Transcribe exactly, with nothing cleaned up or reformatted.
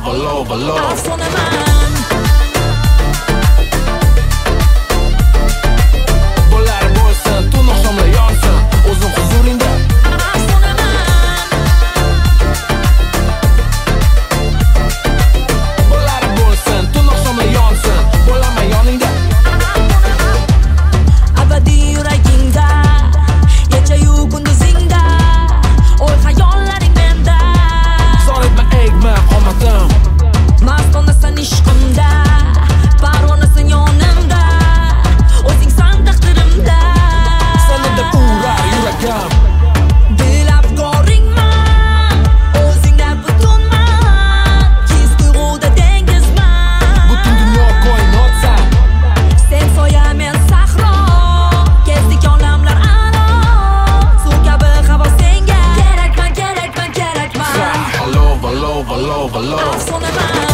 valo, valo Afsonaman bo'lar bo'lsin, tun oqshomlar yonsin o'zim huzuringda. Afsonaman Bo'lar bo'lsin, tun oqshomlar yonsin bo'laman yoningda. Abadiy yuragingda kecha-yu kunduzingda o'y xayollaring menda. Zor etma, egma qomatim, Mastonasan ishqimda, parvonasan yonimda, o'zingsan taqdirimda. seni deb urar yuragim. Dil afkoringman, o'zingda butunman, his tuyg'uda dengizman. Butun dunyo koinotsan, Sen soya, men sahro, kezdik olamlar aro. Suv kabi havo senga kerakman, kerakman, kerakman. valo, valo, valo, valo Afsonaman